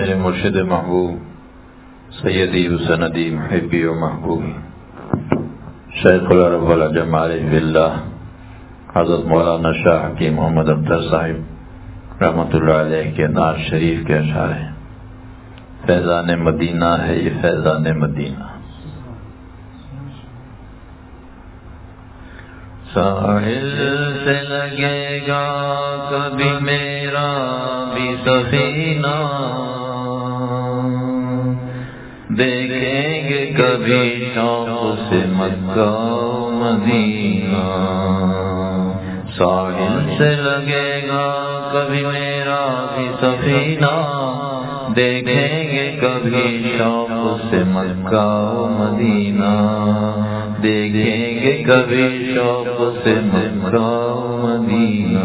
میرے مرشد محبوب سیدی و سندی محبی و محبوبی شیخ العرب والعجم عارف باللہ حضرت مولانا شاہ حکیم محمد اختر صاحب رحمۃ اللہ علیہ کے نعت شریف کے اشعار ہیں۔ فیضان مدینہ ہے یہ فیضان مدینہ۔ ساحل سے لگے گا کبھی میرا بھی سفینہ، دیکھیں گے کبھی شوق سے مکہ و مدینہ۔ ساحل سے لگے گا کبھی میرا بھی سفینہ، دیکھیں گے کبھی شوق سے مکہ و مدینہ، دیکھیں گے کبھی شوق سے مکہ و مدینہ۔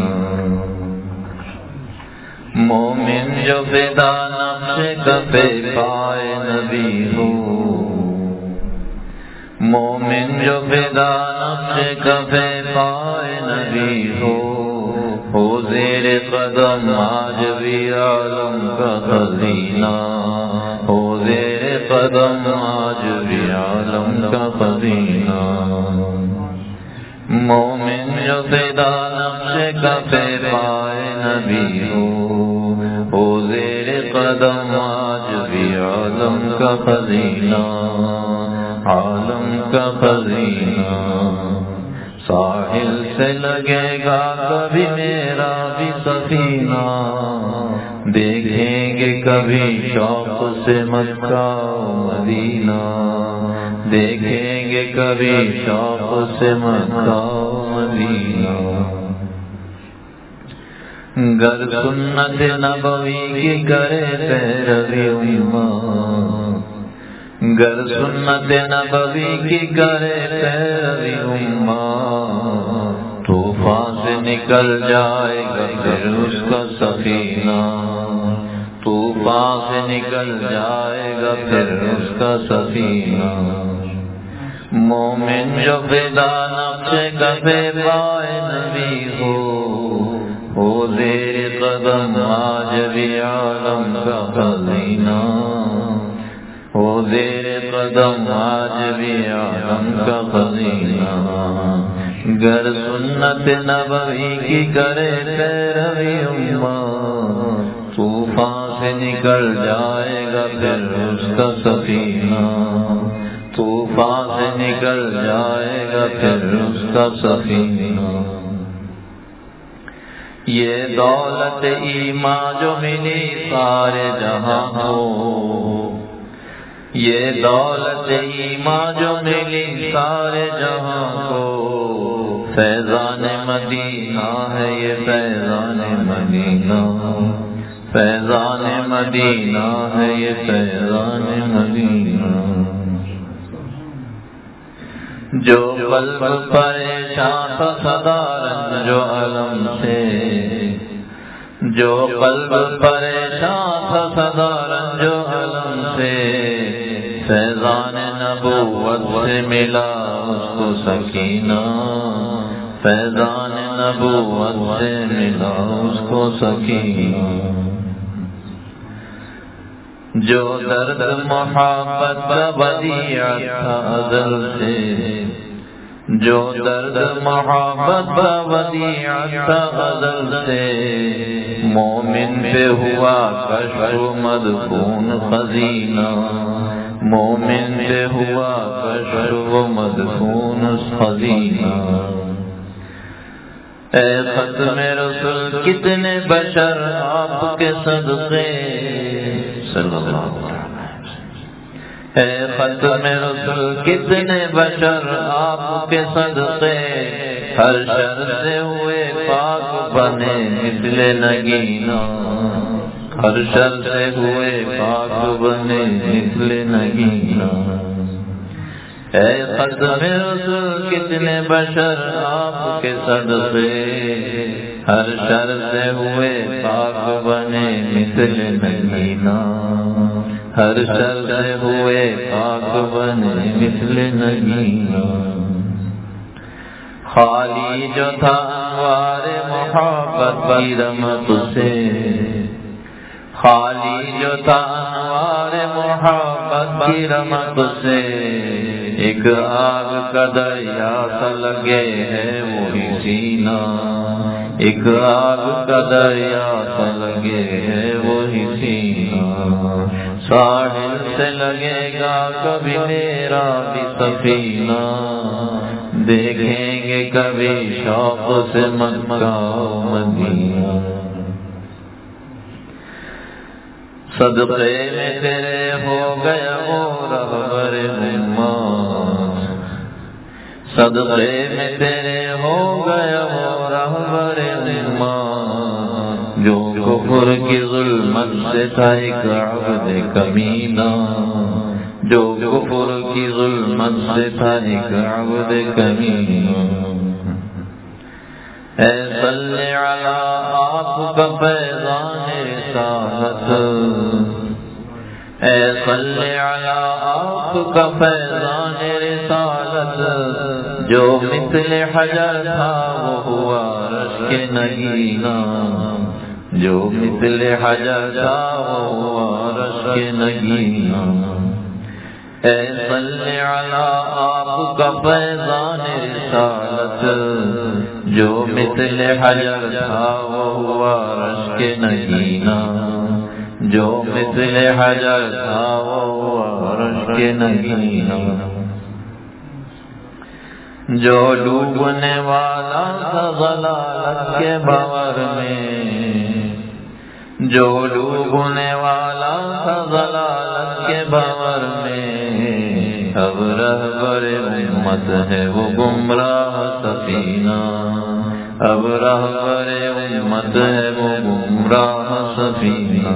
مومن جو فدا نقش کفے پائے نبی ہو، مومن جو فدا نقش کفے پائے نبی ہو زیر قدم آج بھی عالم کا خزینہ، ہو زیر قدم آج بھی عالم کا خزینہ۔ مومن جو فدا نقش کفے پائے نبی ہو زیر قدم آج بھی عالم کا خزینہ، عالم کا خزینہ۔ ساحل سے لگے گا کبھی میرا بھی سفینہ، دیکھیں گے کبھی شوق سے مکہ و مدینہ، دیکھیں گے کبھی شوق سے مکہ و مدینہ۔ گر سنت نبوی کی کرے پیروی امت، گر سنت نبوی کی کرے پیروی امت، طوفان سے نکل جائے گا پھر اس کا سفینہ، طوفان سے نکل جائے گا پھر اس کا سفینہ۔ مومن جو فدا نقش کفے پائے نبی ہو زیر قدم آج بھی عالم کا خزینہ، ہو زیر قدم آج بھی عالم کا خزینہ۔ گر سنت نبوی کی کرے پیروی امت، طوفان سے نکل جائے گا پھر اس کا سفینہ، طوفان سے نکل جائے گا پھر اس کا سفینہ۔ یہ دولت ایمان جو ملی سارے جہاں کو، یہ دولت ایمان جو ملی سارے جہاں کو، فیضان مدینہ ہے یہ فیضان مدینہ، فیضان مدینہ ہے یہ فیضان مدینہ۔ جو قلب پریشان تھا صدا رنج و علم سے، جو قلب پریشان تھا صدا رنج و علم سے، فیضان نبوت سے ملا اس کو سکینہ، فیضان نبوت سے ملا اس کو سکینہ۔ جو درد محبت کا بدیع تھا ازل سے، جو درد محبت کا بدیع تھا ازل سے، مومن پہ ہوا کشف و مدفون خزینہ، مومن پہ ہوا کشف و مدفون خزینہ۔ اے ختم رسول کتنے بشر آپ کے صدقے، صلی اللہ علیہ وسلم۔ اے ختم رسول کتنے بشر آپ کے صدقے، ہر شر سے ہوئے پاک بنے مثل نگینہ، ہر شر سے ہوئے پاک بنے مثل نگینہ۔ اے ختم رسول کتنے بشر آپ کے صدقے، ہر شر سے ہوئے پاک بنے مثل نگینہ، ہر شر سے ہوئے پاک بنے مثل نگینہ۔ خالی جو تھا انوار محبت کی رمق سے، خالی جو تھا انوار محبت کی رمق سے، ایک آگ کا دریا سا لگے ہے وہی سینہ، ایک آگ کا دریا سا لگے ہے وہی سینہ، ساحل سے لگے گا کبھی میرا بھی سفینہ، دیکھیں گے کبھی شوق سے مکہ و مدینہ، صدقے میں تیرے ہو گیا وہ رہبر امت، صدقے میں تیرے ہو گیا وہ رہبر امت، جو کفر کی ظلمت سے تھا ایک عبد کمینہ، جو کفر کی ظلمت سے تھا ایک عبد کمینہ، اے صلی علی آپ کا فیضان رسالت، اے صلی علی آپ کا فیضان رسالت، جو مثل حجر تھا وہ ہوا عرش کے نگینہ، جو مثل حجر تھا وہ ہوا عرش کے نگینہ، اے صلی علی آپ کا فیضان رسالت، جو مثل حجر تھا وہ ہوا عرش کے نگینہ، جو مثل حجر تھا وہ ہوا عرش کے نگینہ، جو ڈوبنے والا تھا ضلالت کے بھور میں، جو ڈوبنے والا تھا ضلالت کے بھور میں، اب رہبر امت ہے وہ گمراہ سفینہ، اب رہبر امت ہے وہ گمراہ سفینہ،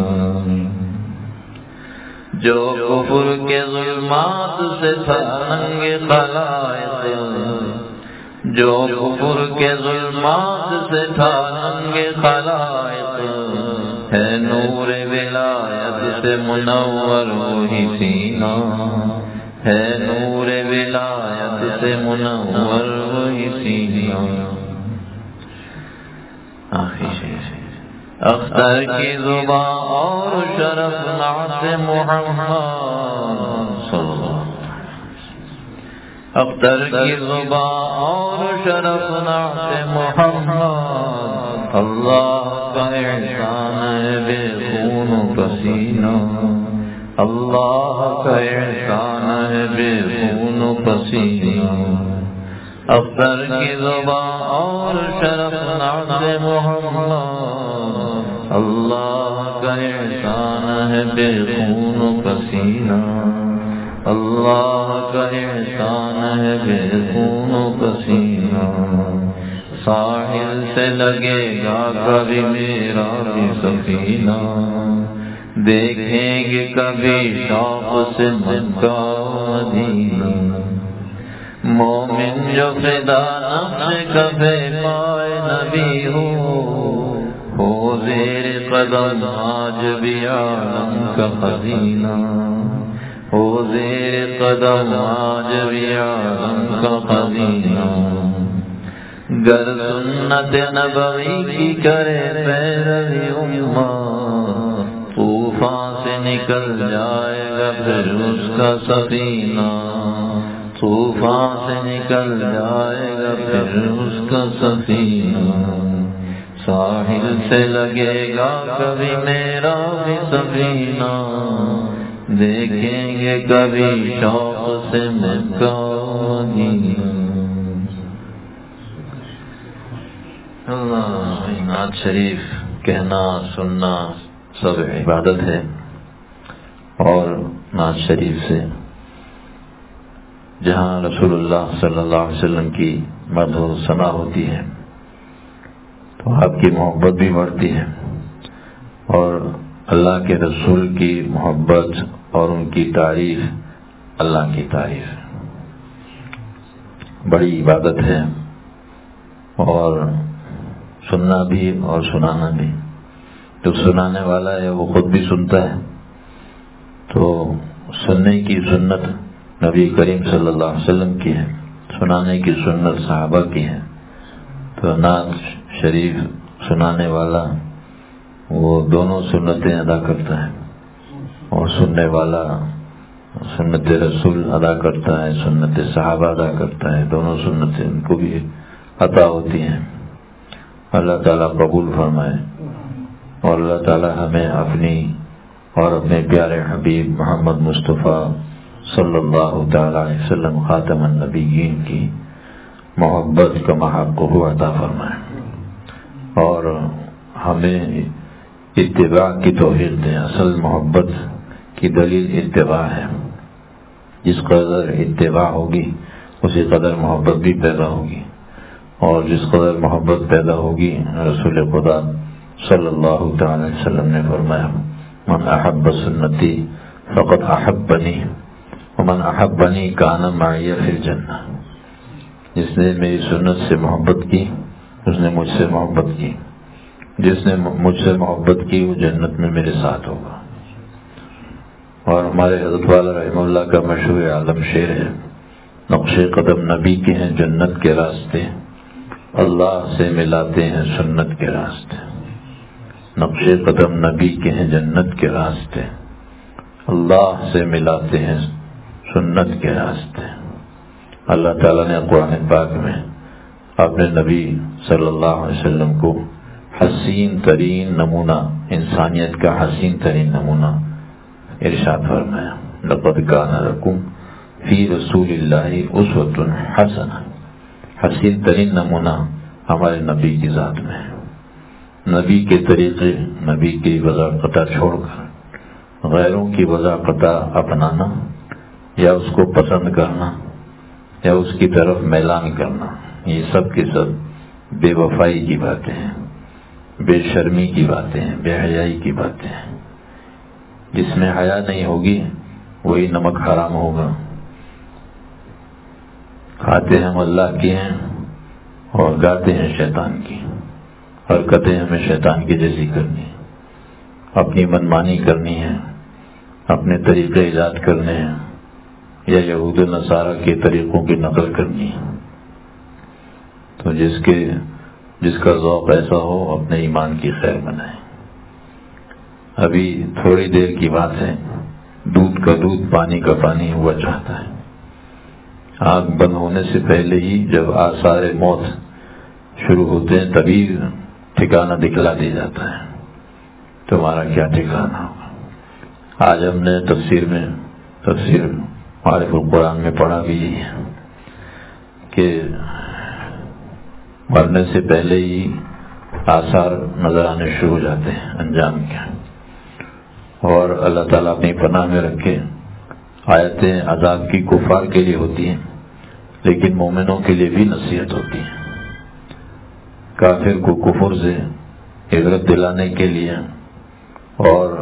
جو کفر کے ظلمات سے تھا ننگ خلائق، جو کفر کے ظلمات سے تھا ننگ خلائق، ہے نور ولایت سے منور وہی سینہ، ہے نور ولایت سے منور وہی سینہ، اختر کی زبان اور شرف نعت محمد صلی اللہ علیہ وسلم، اختر کی زبان اور شرف نعت محمد، اللہ کا احسان ہے بے خون و پسینہ، اللہ کا احسان ہے بے خون و پسینہ، اختر کی زبان اور شرف نعت محمد، اللہ کا احسان ہے بے خون و پسینہ، اللہ کا احسان ہے بے خون و پسینہ، ساحل سے لگے گا کبھی میرا بھی سفینہ، دیکھیں گے کبھی شوق سے مکہ و مدینہ، مومن جو فدا نفس کبھی پائے نبی ہو زیر قدم آج بھی عالم کا خزینہ، ہو زیر قدم آج بھی عالم کا خزینہ، گر سنت نبوی کی کرے پیروی امت، طوفان سے نکل جائے گا پھر اس کا سفینہ، طوفان سے نکل جائے گا پھر اس کا سفینہ، ساحل سے لگے گا کبھی میرا بھی سفینہ، دیکھیں گے کبھی شوق سے مکہ و مدینہ۔ اللہ نعت شریف کہنا سننا سب عبادت ہے، اور نعت شریف سے جہاں رسول اللہ صلی اللہ علیہ وسلم کی مدح و ثنا ہوتی ہے تو آپ کی محبت بھی بڑھتی ہے، اور اللہ کے رسول کی محبت اور ان کی تعریف اللہ کی تعریف بڑی عبادت ہے، اور سننا بھی اور سنانا بھی، جو سنانے والا ہے وہ خود بھی سنتا ہے، تو سننے کی سنت نبی کریم صلی اللہ علیہ وسلم کی ہے، سنانے کی سنت صحابہ کی ہے، تو نعت شریف سنانے والا وہ دونوں سنتیں ادا کرتا ہے، اور سننے والا سنت رسول ادا کرتا ہے، سنت صحابہ ادا کرتا ہے، دونوں سنتیں ان کو بھی عطا ہوتی ہیں۔ اللہ تعالیٰ قبول فرمائے، اور اللہ تعالیٰ ہمیں اپنی اور اپنے پیارے حبیب محمد مصطفیٰ صلی اللہ تعالیٰ علیہ وسلم خاتم النبیین کی محبت کا حق عطا فرمائے، اور ہمیں اتباع کی توفیق دیں۔ اصل محبت کی دلیل اتباع ہے، جس قدر اتباع ہوگی اسی قدر محبت بھی پیدا ہوگی، اور جس قدر محبت پیدا ہوگی رسول خدا صلی اللہ تعالی علیہ وسلم نے فرمایا من احب سنتی فقد احبنی ومن احبنی کان معی فی الجنہ، جس نے میری سنت سے محبت کی اس نے مجھ سے محبت کی، جس نے مجھ سے محبت کی وہ جنت میں میرے ساتھ ہوگا۔ اور ہمارے حضرت والا رحمہ اللہ کا مشہور عالم شعر ہے، نقش قدم نبی کے ہیں جنت کے راستے، اللہ سے ملاتے ہیں سنت کے راستے۔ نقش قدم نبی کے ہیں جنت کے راستے، اللہ سے ملاتے ہیں سنت کے راستے۔ اللہ تعالیٰ نے قرآن پاک میں اپنے نبی صلی اللہ علیہ وسلم کو حسین ترین نمونہ، انسانیت کا حسین ترین نمونہ ارشاد فرمایا، لقد کان لکم فی رسول اللہ اسوۃ حسنہ، حسین ترین نمونہ ہمارے نبی کی ذات میں ہے۔ نبی کے طریقے، نبی کی وضاقتہ چھوڑ کر غیروں کی وضاقتہ اپنانا، یا اس کو پسند کرنا، یا اس کی طرف میلان کرنا، یہ سب کے سب بے وفائی کی باتیں ہیں، بے شرمی کی باتیں ہیں، بے حیائی کی باتیں ہیں۔ جس میں حیا نہیں ہوگی وہی نمک حرام ہوگا۔ کھاتے ہم اللہ کی ہیں اور گاتے ہیں شیطان کی، حرکتیں ہمیں شیطان کی جیسی کرنی ہیں، اپنی منمانی کرنی ہے، اپنے طریقے ایجاد کرنے ہیں، یا یہود و نصارہ کے طریقوں کی نقل کرنی ہے۔ تو جس کا ذوق ایسا ہو اپنے ایمان کی خیر بنائے۔ ابھی تھوڑی دیر کی بات ہے، دودھ کا دودھ پانی کا پانی ہوا چاہتا ہے۔ آنکھ بند ہونے سے پہلے ہی جب آثار موت شروع ہوتے ہیں تبھی ٹھکانہ دکھلا دیا جاتا ہے، تمہارا کیا ٹھکانہ ہوگا۔ آج ہم نے تفسیر معارف القرآن میں پڑھا بھی ہے کہ مرنے سے پہلے ہی آثار نظر آنے شروع ہو جاتے ہیں انجام کے، اور اللہ تعالیٰ اپنی پناہ میں رکھے۔ آیتیں عذاب کی کفار کے لیے ہوتی ہیں، لیکن مومنوں کے لیے بھی نصیحت ہوتی ہے۔ کافر کو کفر سے عبرت دلانے کے لیے اور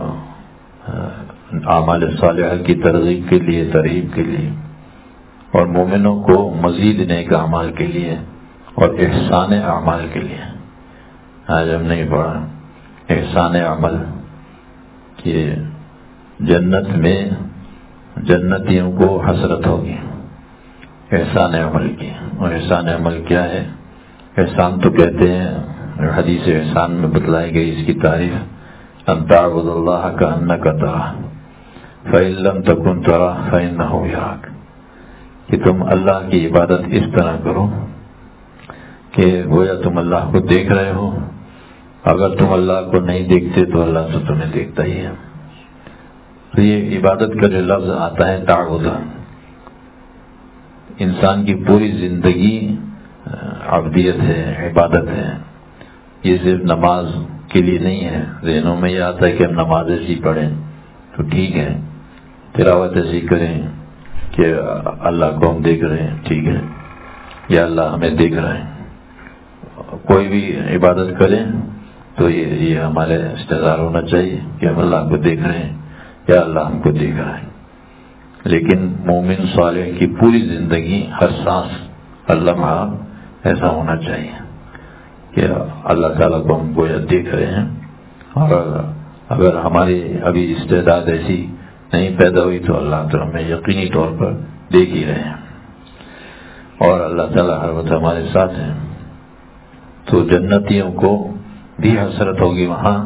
اعمال صالحہ کی ترغیب کے لیے، ترغیب کے لیے، اور مومنوں کو مزید نیک اعمال کے لیے اور احسان اعمال کے لیے۔ آج ہم نے پڑھا احسان عمل کہ جنت میں جنتیوں کو حسرت ہوگی احسان عمل کی۔ اور احسان عمل کیا ہے؟ احسان تو کہتے ہیں، حدیث احسان میں بتلائی گئی اس کی تعریف، ان تعبد اللہ کأنک تراہ فإن لم تکن تراہ فإنہ یراک، کہ تم اللہ کی عبادت اس طرح کرو کہ گویا تم اللہ کو دیکھ رہے ہو، اگر تم اللہ کو نہیں دیکھتے تو اللہ تو تمہیں دیکھتا ہی ہے۔ تو یہ عبادت کا جو لفظ آتا ہے تعبد، انسان کی پوری زندگی عبدیت ہے، عبادت ہے۔ یہ صرف نماز کے لیے نہیں ہے۔ ذہنوں میں یہ آتا ہے کہ ہم نماز ایسی پڑھیں تو ٹھیک ہے، تلاوت ایسی کریں کہ اللہ کو ہم دیکھ رہے ہیں، ٹھیک ہے، یا اللہ ہمیں دیکھ رہے ہیں۔ کوئی بھی عبادت کریں تو یہ ہمارے استظہار ہونا چاہیے کہ ہم اللہ کو دیکھ رہے ہیں یا اللہ ہم کو دیکھ رہا ہے۔ لیکن مومن صالح کی پوری زندگی، ہر سانس، ہر لمحہ ایسا ہونا چاہیے کہ اللہ تعالیٰ کو ہم گویا دیکھ رہے ہیں، اور اگر ہماری ابھی استعداد ایسی نہیں پیدا ہوئی تو اللہ تعالیٰ ہمیں یقینی طور پر دیکھ ہی رہے ہیں، اور اللہ تعالیٰ ہر وقت ہمارے ساتھ ہیں۔ تو جنتیوں کو بھی حسرت ہوگی وہاں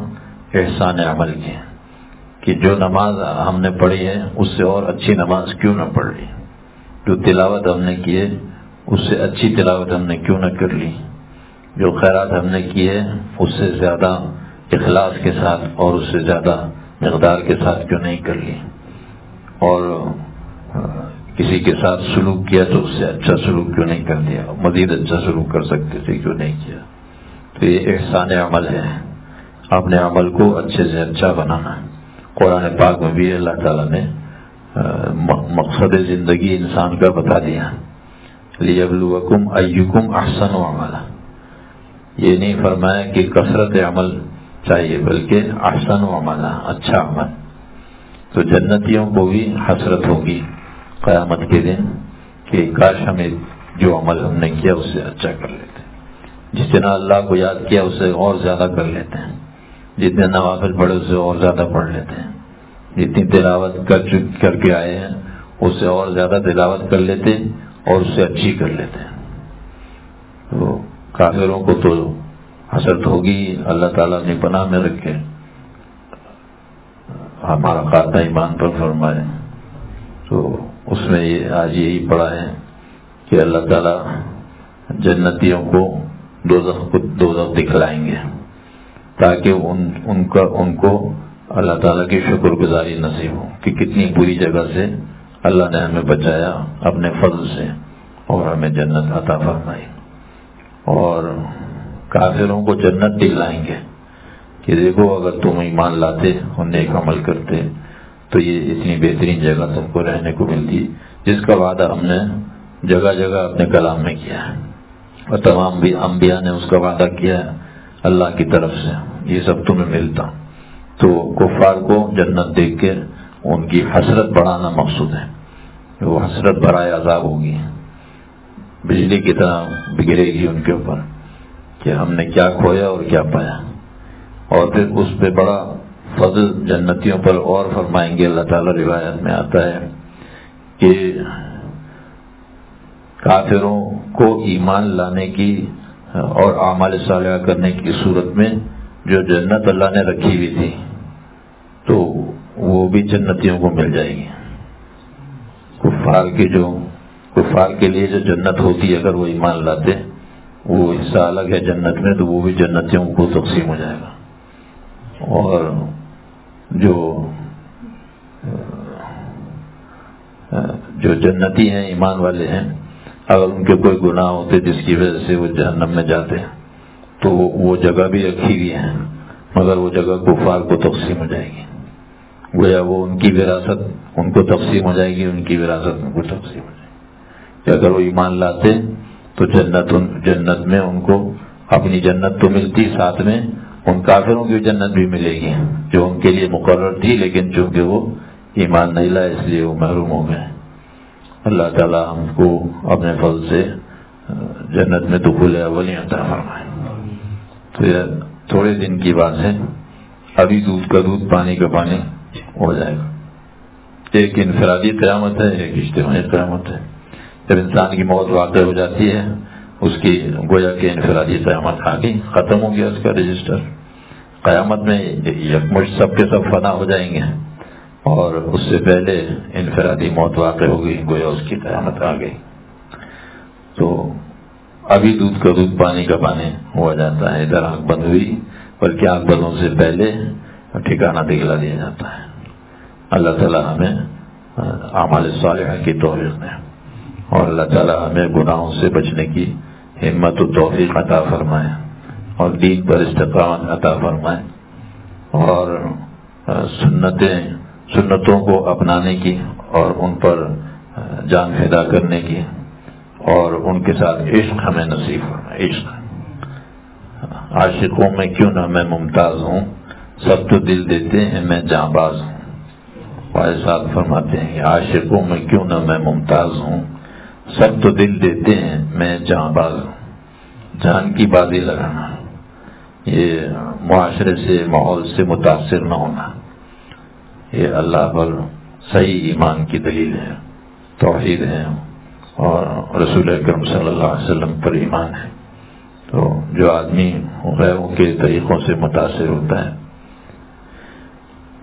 احسان عمل کی کہ جو نماز ہم نے پڑھی ہے اس سے اور اچھی نماز کیوں نہ پڑھ لی، جو تلاوت ہم نے کی ہے اس سے اچھی تلاوت ہم نے کیوں نہ کر لی، جو خیرات ہم نے کی ہے اس سے زیادہ اخلاص کے ساتھ اور اس سے زیادہ مقدار کے ساتھ کیوں نہیں کر لی، اور کسی کے ساتھ سلوک کیا تو اس سے اچھا سلوک کیوں نہیں کر دیا، مزید اچھا سلوک کر سکتے تھے کیوں نہیں کیا۔ تو یہ احسان عمل ہے، اپنے عمل کو اچھے سے اچھا بنانا۔ قرآن پاک میں بھی اللہ تعالیٰ نے مقصد زندگی انسان کا بتا دیا، لیبلوکم ایکم احسن عملا، یہ نہیں فرمایا کہ کثرت عمل چاہیے بلکہ احسن عملا، اچھا عمل۔ تو جنتیوں کو بھی حسرت ہوگی قیامت کے دن کہ کاش ہمیں جو عمل ہم نے کیا اس سے اچھا کر لیتے، جتنا اللہ کو یاد کیا اس سے اور زیادہ کر لیتے ہیں، جتنے نوافل پڑھے اس سے اور زیادہ پڑھ لیتے ہیں، جتنی تلاوت کر کے آئے ہیں اس سے اور زیادہ تلاوت کر لیتے اور اس سے اچھی کر لیتے ہیں۔ تو کافروں کو تو حسرت ہوگی، اللہ تعالیٰ نے پناہ میں رکھے، ہمارا خاتمہ ایمان پر فرمائے۔ تو اس میں یہ آج یہی پڑھا ہے کہ اللہ تعالیٰ جنتیوں کو دوزخ دکھلائیں گے تاکہ ان کو اللہ تعالیٰ کی شکر گزاری نصیب ہو کہ کتنی بری جگہ سے اللہ نے ہمیں بچایا اپنے فضل سے اور ہمیں جنت عطا فرمائی، اور کافروں کو جنت دکھلائیں گے کہ دیکھو اگر تم ایمان لاتے اور نیک عمل کرتے تو یہ اتنی بہترین جگہ تم کو رہنے کو ملتی جس کا وعدہ ہم نے جگہ جگہ اپنے کلام میں کیا ہے، اور تمام بھی انبیاء نے اس کا وعدہ کیا ہے اللہ کی طرف سے، یہ سب تمہیں ملتا۔ تو کفار کو جنت دیکھ کے ان کی حسرت بڑھانا مقصود ہے، وہ حسرت برائے عذاب ہوگی، بجلی کی طرح بگڑے گی ان کے اوپر کہ ہم نے کیا کھویا اور کیا پایا، اور پھر اس پہ بڑا فضل جنتیوں پر اور فرمائیں گے۔ اللہ تعالیٰ روایت میں آتا ہے کہ کافروں کو ایمان لانے کی اور اعمال صالحہ کرنے کی صورت میں جو جنت اللہ نے رکھی ہوئی تھی تو وہ بھی جنتیوں کو مل جائے گی۔ کفار کے لیے جو جنت ہوتی ہے اگر وہ ایمان لاتے وہ حصہ الگ ہے جنت میں، تو وہ بھی جنتیوں کو تقسیم ہو جائے گا، اور جو جنتی ہیں ایمان والے ہیں اگر ان کے کوئی گناہ ہوتے جس کی وجہ سے وہ جہنم میں جاتے تو وہ جگہ بھی رکھی ہوئی ہے، مگر وہ جگہ کفار کو تقسیم ہو جائے گی، گویا وہ ان کی وراثت ان کو تقسیم ہو جائے گی، ان کی وراثت ان کو تقسیم ہو جائے گی کہ اگر وہ ایمان لاتے تو جنت میں ان کو اپنی جنت تو ملتی، ساتھ میں ان کافروں کی جنت بھی ملے گی جو ان کے لیے مقرر تھی، لیکن چونکہ وہ ایمان نہیں لائے اس لیے وہ محروم ہو گئے۔ اللہ تعالیٰ ہم کو اپنے فضل سے جنت میں دخول اولی عطا فرمائے۔ تو یہ تھوڑے دن کی بات ہے، ابھی دودھ کا دودھ پانی کا پانی ہو جائے گا۔ ایک انفرادی قیامت ہے، ایک اجتماعی قیامت ہے۔ جب انسان کی موت واقع ہو جاتی ہے اس کی گویا کہ انفرادی قیامت آ گئی، ختم ہو گیا اس کا رجسٹر۔ قیامت میں یکمشت سب کے سب فنا ہو جائیں گے، اور اس سے پہلے انفرادی موت واقع ہو گئی، گویا اس کی قیامت آ گئی۔ تو ابھی دودھ کا دودھ پانی کا پانی ہوا جاتا ہے، ادھر آنکھ بند ہوئی بلکہ آنکھ بندوں سے پہلے ٹھکانہ دکھلا دیا جاتا ہے۔ اللہ تعالیٰ ہمیں اعمال صالحہ کی توفیق دے، اور اللہ تعالیٰ ہمیں گناہوں سے بچنے کی ہمت و توفیق عطا فرمائے، اور دین پر استقامت عطا فرمائے، اور سنتوں کو اپنانے کی اور ان پر جان فدا کرنے کی، اور ان کے ساتھ عشق ہمیں نصیب فرمائے۔ عشق، عاشقوں میں کیوں نہ میں ممتاز ہوں، سب تو دل دیتے ہیں میں جاں باز ہوں۔ والد صاحب فرماتے ہیں کہ عاشقوں میں کیوں نہ میں ممتاز ہوں، سب تو دل دیتے ہیں میں جاں باز ہوں۔ جان کی بازی لگانا، یہ معاشرے سے ماحول سے متاثر نہ ہونا، یہ اللہ پر صحیح ایمان کی دلیل ہے، توحید ہے، اور رسول اکرم صلی اللہ علیہ وسلم پر ایمان ہے۔ تو جو آدمی غیروں کے طریقوں سے متاثر ہوتا ہے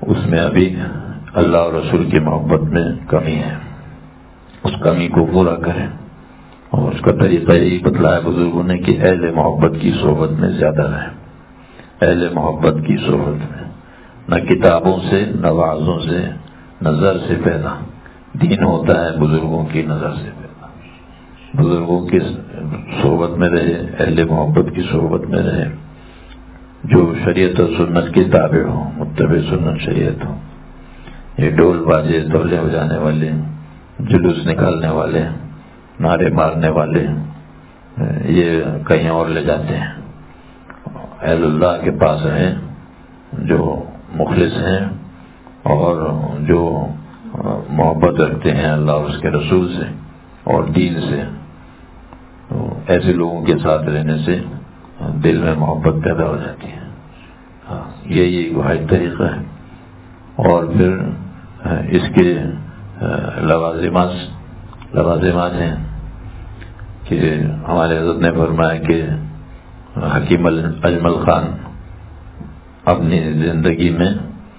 اس میں ابھی اللہ اور رسول کی محبت میں کمی ہے، اس کمی کو پورا کریں۔ اور اس کا طریقہ یہی بتلایا بزرگوں نے کہ اہل محبت کی صحبت میں زیادہ رہیں، اہل محبت کی صحبت میں، نہ کتابوں سے نہ وعظوں سے، نظر سے پیدا دین ہوتا ہے، بزرگوں کی نظر سے پیدا۔ بزرگوں کی صحبت میں رہے، اہل محبت کی صحبت میں رہے، جو شریعت و سنت کی تابع ہوں، متبع سنت شریعت ہوں۔ یہ ڈول بازے تولے ہو جانے والے، جلوس نکالنے والے، نعرے مارنے والے، یہ کہیں اور لے جاتے ہیں۔ اہل اللہ کے پاس ہیں جو مخلص ہیں اور جو محبت رکھتے ہیں اللہ اور اس کے رسول سے اور دین سے، تو ایسے لوگوں کے ساتھ رہنے سے دل میں محبت پیدا ہو جاتی ہے۔ یہی واحد طریقہ ہے۔ اور پھر اس کے لوازمات ہیں کہ ہمارے حضرت نے فرمایا کہ حکیم اجمل خان اپنی زندگی میں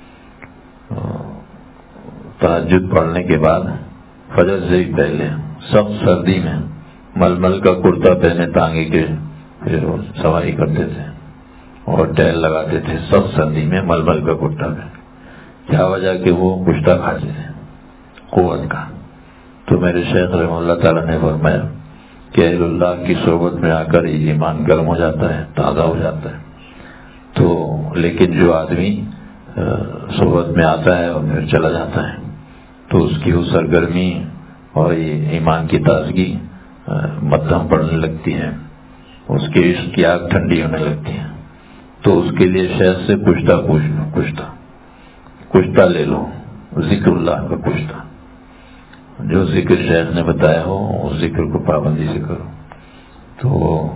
تہجد پڑھنے کے بعد فجر سے ہی پہلے سخت سردی میں ململ کا کرتا پہنے ٹانگے کے پھر سواری کرتے تھے اور ٹہل لگاتے تھے، سخت سردی میں ململ کا کرتا پہنے۔ کیا وجہ کہ وہ کشتہ کھاتے تھے قوت کا۔ تو میرے شیخ رحمہ اللہ تعالیٰ نے فرمایا کہ اہل اللہ کی صحبت میں آ کر ایمان گرم ہو جاتا ہے، تازہ ہو جاتا ہے۔ تو لیکن جو آدمی صحبت میں آتا ہے اور پھر چلا جاتا ہے تو اس کی وہ سرگرمی اور ایمان کی تازگی مدھم پڑنے لگتی ہے، اس کے عشق کی آگ ٹھنڈی ہونے لگتی ہے۔ تو اس کے لیے شیخ سے کشتہ پوچھ لو، کشتہ لے لو، ذکر اللہ کا کشتہ، جو ذکر شیخ نے بتایا ہو اس ذکر کو پابندی سے کرو تو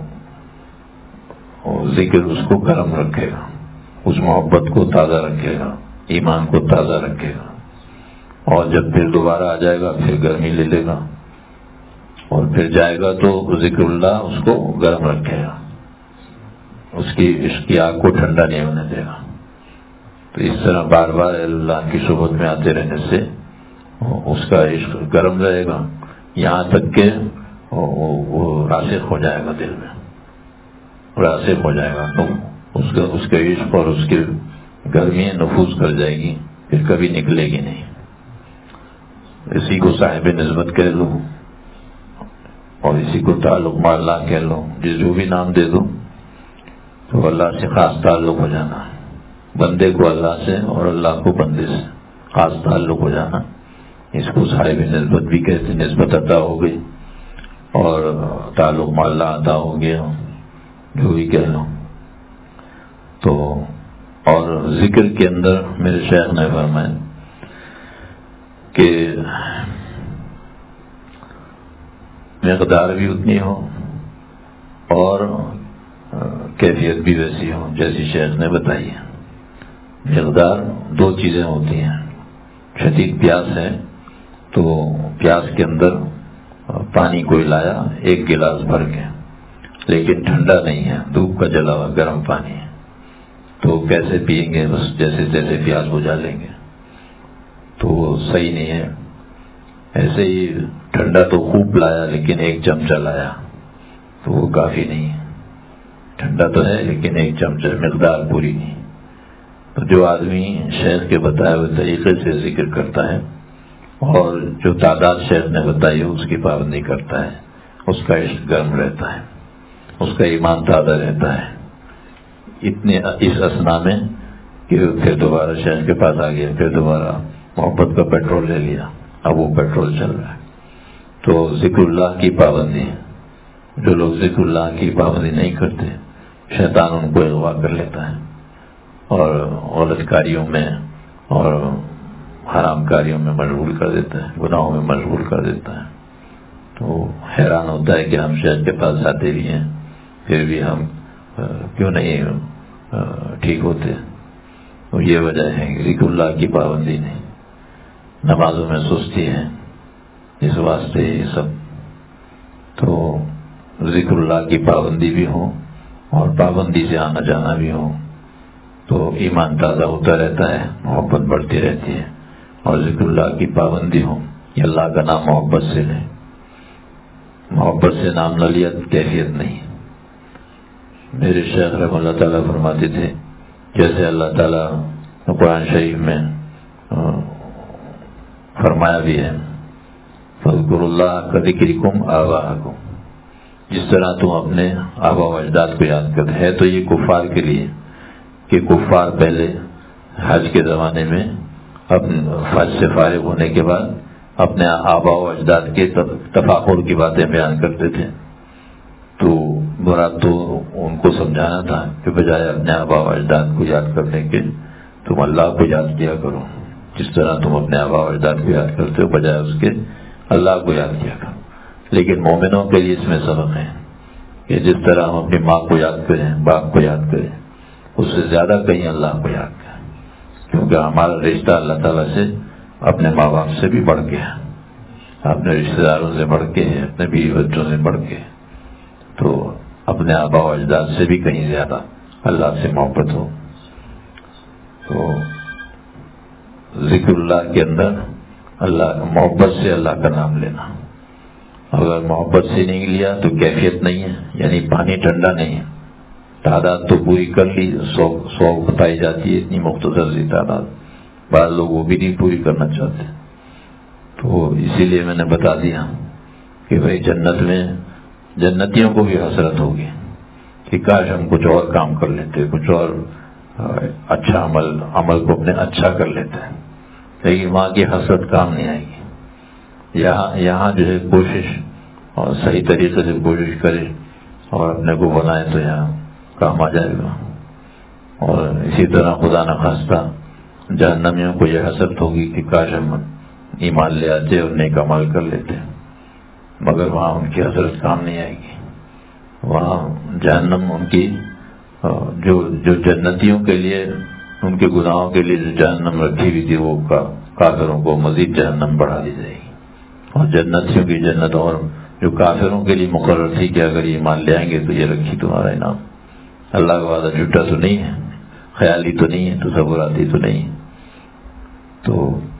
ذکر اس کو گرم رکھے گا، اس محبت کو تازہ رکھے گا، ایمان کو تازہ رکھے گا، اور جب پھر دوبارہ آ جائے گا پھر گرمی لے لے گا اور پھر جائے گا تو ذکر اللہ اس کو گرم رکھے گا، اس کی آگ کو ٹھنڈا نہیں ہونے دے گا۔ تو اس طرح بار بار اللہ کی صحبت میں آتے رہنے سے اس کا عشق گرم رہے گا، یہاں تک کہ وہ راسخ ہو جائے گا، دل میں راسخ ہو جائے گا، تو اس کا عشق اور اس کی گرمی نفوذ کر جائے گی، پھر کبھی نکلے گی نہیں۔ اسی کو صاحب نسبت کہہ لو اور اسی کو تعلق مع اللہ کہہ لو، جو بھی نام دے دو، تو اللہ سے خاص تعلق ہو جانا، بندے کو اللہ سے اور اللہ کو بندے سے خاص تعلق ہو جانا، اس کو صاحب نسبت بھی کہتے ہیں۔ نسبت عطا ہو گئی اور تعلق مع اللہ عطا ہو گیا، جو بھی کہہ لو۔ تو اور ذکر کے اندر میرے شیخ نے فرمایا کہ مقدار بھی اتنی ہو اور کیفیت بھی ویسی ہو جیسی شیخ نے بتائی ہے۔ مقدار دو چیزیں ہوتی ہیں، شدید پیاس ہے تو پیاس کے اندر پانی کوئی لایا ایک گلاس بھر کے، لیکن ٹھنڈا نہیں ہے، دھوپ کا جلا ہوا گرم پانی ہے، تو کیسے پئیں گے؟ بس جیسے جیسے پیاس بجھا لیں گے، تو وہ صحیح نہیں ہے۔ ایسے ہی ٹھنڈا تو خوب لایا لیکن ایک چمچہ لایا تو وہ کافی نہیں ہے، ٹھنڈا تو ہے لیکن ایک چمچہ، مقدار پوری نہیں۔ تو جو آدمی شیخ کے بتائے ہوئے طریقے سے ذکر کرتا ہے اور جو تعداد شیخ نے بتائی ہے اس کی پابندی کرتا ہے، اس کا عشق گرم رہتا ہے، اس کا ایمان تازہ رہتا ہے اتنے اس اسنا میں کہ پھر دوبارہ شیخ کے پاس آ گیا، پھر دوبارہ محبت کا پیٹرول لے لیا، اب وہ پیٹرول چل رہا ہے۔ تو ذکر اللہ کی پابندی، جو لوگ ذکر اللہ کی پابندی نہیں کرتے شیطان ان کو اغوا کر لیتا ہے اور غلط کاریوں میں اور حرام کاریوں میں مشغول کر دیتا ہے، گناہوں میں مشغول کر دیتا ہے۔ تو حیران ہوتا ہے کہ ہم شیخ کے پاس جاتے بھی ہیں پھر بھی ہم کیوں نہیں ٹھیک ہوتے۔ تو یہ وجہ ہے کہ ذکر اللہ کی پابندی نہیں، نمازوں میں سستی ہے، اس واسطے یہ سب۔ تو ذکر اللہ کی پابندی بھی ہو اور پابندی سے آنا جانا بھی ہو، تو ایمان تازہ ہوتا رہتا ہے، محبت بڑھتی رہتی ہے، اور ذکر اللہ کی پابندی ہو کہ اللہ کا نام محبت سے لیں، محبت سے نام نہ لیا کیفیت نہیں۔ میرے شیخ رحمہ اللہ تعالیٰ فرماتے تھے جیسے اللہ تعالیٰ قرآن شریف میں فرمایا بھی ہے فاذکروا اللہ کذکرکم آباءکم، جس طرح تم اپنے آبا و اجداد کو یاد کرتے ہیں، تو یہ کفار کے لیے کہ کفار پہلے حج کے زمانے میں اپنے حج سے فارغ ہونے کے بعد اپنے آبا و اجداد کے تفاخر کی باتیں بیان کرتے تھے، تو مراد تو ان کو سمجھانا تھا کہ بجائے اپنے آبا و اجداد کو یاد کرنے کے تم اللہ کو یاد کیا کرو، جس طرح تم اپنے آبا و اجداد کو یاد کرتے ہو بجائے اس کے اللہ کو یاد کیا کرو۔ لیکن مومنوں کے لیے اس میں سبق ہے کہ جس طرح ہم اپنی ماں کو یاد کریں، باپ کو یاد کریں، اس سے زیادہ کہیں اللہ کو یاد کریں، کیونکہ ہمارا رشتہ اللہ تعالیٰ سے اپنے ماں باپ سے بھی بڑھ کے ہے، اپنے رشتہ داروں سے بڑھ کے ہے، اپنے بیوی بچوں سے بڑھ کے، تو اپنے آبا و اجداد سے بھی کہیں زیادہ اللہ سے محبت ہو۔ تو ذکر اللہ کے اندر اللہ محبت سے اللہ کا نام لینا، اگر محبت سے نہیں لیا تو کیفیت نہیں ہے، یعنی پانی ٹھنڈا نہیں ہے۔ تعداد تو پوری کر لی، 100 بتائی جاتی ہے، اتنی مختصر سی تعداد، بعض لوگ وہ بھی نہیں پوری کرنا چاہتے، تو اسی لیے میں نے بتا دیا کہ بھائی جنت میں جنتیوں کو بھی حسرت ہوگی کہ کاش ہم کچھ اور کام کر لیتے، کچھ اور اچھا عمل کو اپنے اچھا کر لیتے ہیں، لیکن وہاں کی حسرت کام نہیں آئے گی۔ یہاں جو ہے کوشش اور صحیح طریقے سے کوشش کرے اور اپنے کو بنائے تو یہاں کام آ جائے گا، اور اسی طرح خدا نخواستہ جہنمیوں کو یہ حسرت ہوگی کہ کاش ہم ایمان لے آتے اور نیک عمل کر لیتے، مگر وہاں ان کی حسرت کام نہیں آئے گی۔ وہاں جہنم ان کی جو جنتیوں کے لیے ان کے گناہوں کے لیے جو جہنم رکھی ہوئی تھی وہ کافروں کو مزید جہنم بڑھا دی جائے گی، اور جنتیوں کی جنت اور جو کافروں کے لیے مقرر تھی کہ اگر یہ ایمان لے آئیں گے تو یہ رکھی تمہارا انعام۔ اللہ کا وعدہ جھوٹا تو نہیں ہے، خیالی تو نہیں ہے، تصوراتی تو نہیں ہے، تو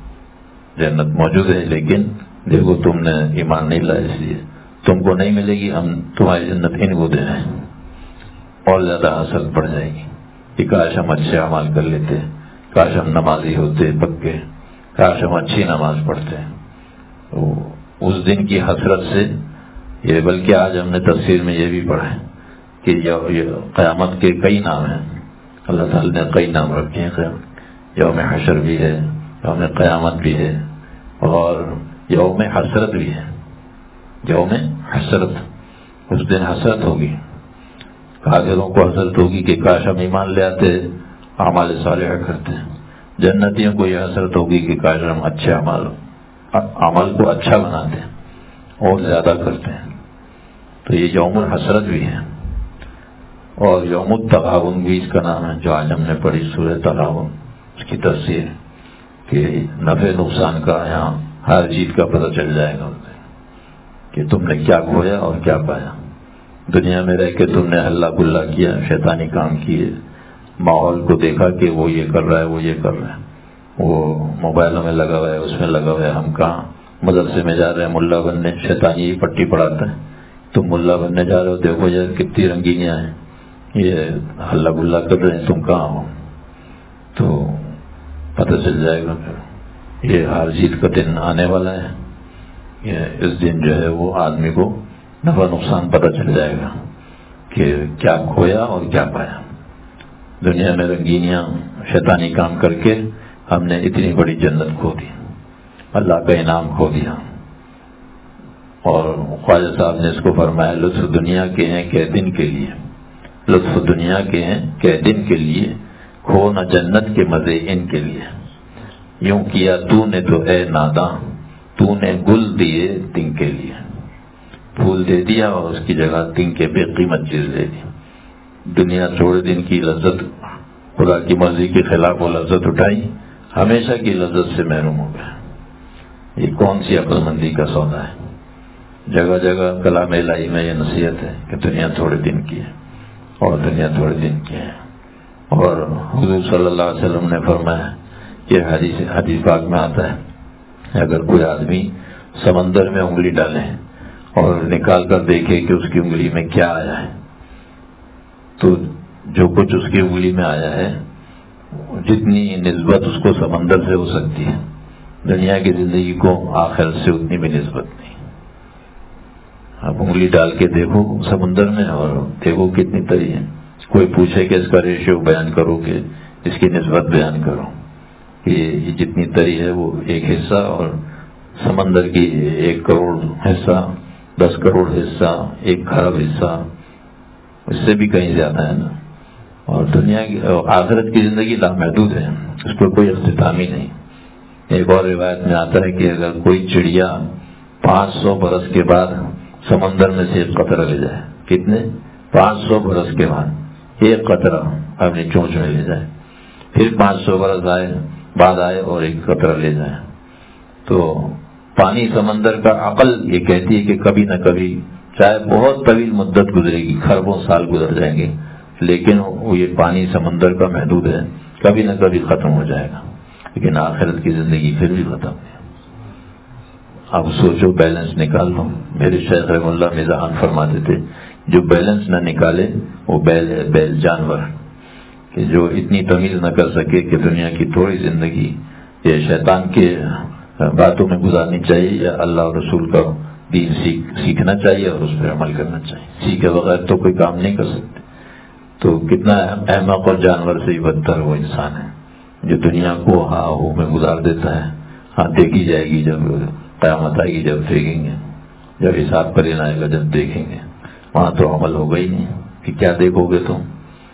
جنت موجود ہے، لیکن دیکھو تم نے ایمان نہیں لایا اس لیے تم کو نہیں ملے گی، ہم تمہاری جنت ان کو دے رہے ہیں، اور زیادہ حسرت بڑھ جائے گی کہ کاش ہم اچھے اعمال کر لیتے، کاش ہم نمازی ہوتے پکے، کاش ہم اچھی نماز پڑھتے۔ تو اس دن کی حسرت سے یہ، بلکہ آج ہم نے تفسیر میں یہ بھی پڑھا ہے کہ قیامت کے کئی نام ہیں، اللہ تعالیٰ نے کئی نام رکھے ہیں، یوم حشر بھی ہے، یوم قیامت بھی ہے، اور یوم حسرت بھی ہے، یوم حسرت، اس دن حسرت ہوگی، کافروں کو حسرت ہوگی کہ کاش ہم ایمان لے آتے، اعمال صالحہ کرتے، جنتیوں کو یہ حسرت ہوگی کہ کاش ہم اچھے عمل کو اچھا بناتے اور زیادہ کرتے ہیں۔ تو یہ یوم الحسرت بھی ہے، اور یوم التغابن بھی اس کا نام ہے، جو آج ہم نے پڑھی سورہ تغابن، اس کی تفسیر کہ نفع نقصان کا یہاں ہر چیز کا پتہ چل جائے گا کہ تم نے کیا کھویا اور کیا پایا۔ دنیا میں رہ کے تم نے ہلا گلا کیا، شیطانی کام کیے، ماحول کو دیکھا کہ وہ یہ کر رہا ہے، وہ یہ کر رہا ہے، وہ موبائلوں میں لگا ہوا ہے، اس میں لگا ہوا ہے، ہم کہاں مدرسے میں جا رہے ہیں ملا بننے، شیطانی ہی پٹی پڑھاتا ہے، تم ملا بننے جا رہے ہو، دیکھو یار کتنی رنگینیاں ہیں، یہ ہلا گلا کر رہے ہیں، تم کہاں ہو، تو پتہ چل جائے گا۔ پھر یہ ہر جیت کا دن آنے والا ہے، یہ اس دن جو ہے وہ آدمی کو نفع نقصان پتہ چل جائے گا کہ کیا کھویا اور کیا پایا۔ دنیا میں رنگینیاں شیطانی کام کر کے ہم نے اتنی بڑی جنت کھو دی، اللہ کا انعام کھو دیا، اور خواجہ صاحب نے اس کو فرمایا لطف دنیا کے ہیں کہ دن کے لیے، لطف دنیا کے ہیں کہ دن کے لیے، کھو نہ جنت کے مزے ان کے لیے، یوں کیا تو نے تو اے ناداں، تو نے گل دیے دن کے لیے، پھول دے دیا اور اس کی جگہ دن کے بے قیمت چیز دے دی، دنیا چھوڑ دن کی لذت، خدا کی مرضی کے خلاف وہ لذت اٹھائی، ہمیشہ کی لذت سے محروم ہو گئے۔ یہ کون سی عقل مندی کا سودا ہے؟ جگہ جگہ کلام الہی میں یہ نصیحت ہے کہ دنیا تھوڑے دن کی ہے، اور دنیا تھوڑے دن کی ہے، اور حضور صلی اللہ علیہ وسلم نے فرمایا کہ حدیث پاک میں آتا ہے اگر کوئی آدمی سمندر میں انگلی ڈالے اور نکال کر دیکھے کہ اس کی انگلی میں کیا آیا ہے، تو جو کچھ اس کی انگلی میں آیا ہے جتنی نسبت اس کو سمندر سے ہو سکتی ہے، دنیا کی زندگی کو آخرت سے اتنی بھی نسبت نہیں۔ اب انگلی ڈال کے دیکھو سمندر میں اور دیکھو کتنی تری ہے۔ کوئی پوچھے کہ اس کا ریشیو بیان کرو، کہ اس کی نسبت بیان کرو کہ یہ جتنی تری ہے وہ ایک حصہ، اور سمندر کی 1 کروڑ حصہ، 10 کروڑ حصہ، 1 کھرب حصہ، اس سے بھی کہیں زیادہ ہے نا۔ اور دنیا کی آخرت کی زندگی لامحدود ہے، اس پر کوئی اختتام ہی نہیں۔ ایک اور روایت میں آتا ہے کہ اگر کوئی چڑیا 500 برس کے بعد سمندر میں سے 1 قطرہ لے جائے، کتنے؟ 500 برس کے بعد 1 قطرہ اپنی چونچ میں لے جائے، پھر 500 برس بعد آئے اور 1 قطرہ لے جائے، تو پانی سمندر کا عقل یہ کہتی ہے کہ کبھی نہ کبھی، چاہے بہت طویل مدت گزرے گی، خربوں سال گزر جائیں گے، لیکن وہ یہ پانی سمندر کا محدود ہے، کبھی نہ کبھی ختم ہو جائے گا۔ لیکن آخرت کی زندگی پھر بھی ختم ہے۔ اب سوچو، بیلنس نکال لو۔ میرے شیخ رحم اللہ مزاحان فرماتے تھے جو بیلنس نہ نکالے وہ بیل ہے، بیل جانور، کہ جو اتنی تمیز نہ کر سکے کہ دنیا کی تھوڑی زندگی یہ شیطان کے باتوں میں گزارنی چاہیے یا اللہ اور رسول کا دین سیکھنا چاہیے اور اس پہ عمل کرنا چاہیے۔ سیکھے بغیر تو کوئی کام نہیں کر سکتے۔ تو کتنا احمق اور جانور سے ہی بدتر وہ انسان ہے جو دنیا کو ہاں ہو میں گزار دیتا ہے۔ ہاں دیکھی جائے گی، جب قیامت آئے گی، جب دیکھیں گے، جب حساب پر لینا آئے گا، جب دیکھیں گے، وہاں تو عمل ہوگا ہی نہیں کہ کیا دیکھو گے تم۔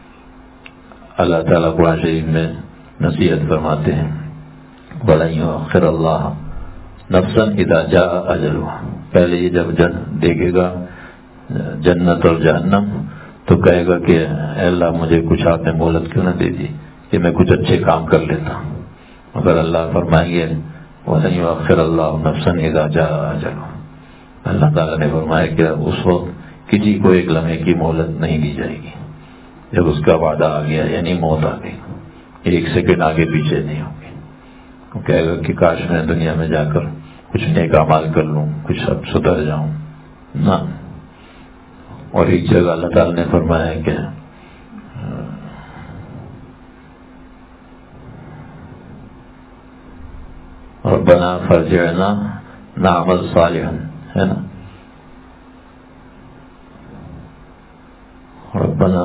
اللہ تعالیٰ قرآن شریف میں نصیحت فرماتے ہیں وَلَن يُؤَخِّرَ اللَّهُ نَفْسًا إِذَا جَاءَ أَجَلُهَا۔ پہلے یہ جب دیکھے گا جنت اور جہنم تو کہے گا کہ اے اللہ مجھے کچھ آپ نے مہلت کیوں نہ دے دی کہ میں کچھ اچھے کام کر لیتا۔ مگر اللہ فرمائیں گے وَلَن يُؤَخِّرَ اللَّهُ نَفْسًا إِذَا جَاءَ أَجَلُهَا۔ اللہ تعالیٰ نے فرمایا کہ اس وقت کسی کو ایک لمحے کی مہلت نہیں دی جائے گی، جب اس کا وعدہ آ گیا، یعنی موت آ گئی، 1 سیکنڈ آگے پیچھے نہیں ہوگی۔ وہ کہے گا کہ کاش میں دنیا میں جا کر کچھ نیک اعمال کر لوں، کچھ سب سدھر جاؤں نہ۔ اور ایک جگہ اللہ تعالیٰ نے فرمایا کہ ربنا فرجعنا نعمل صالحا، ہے نا، ربنا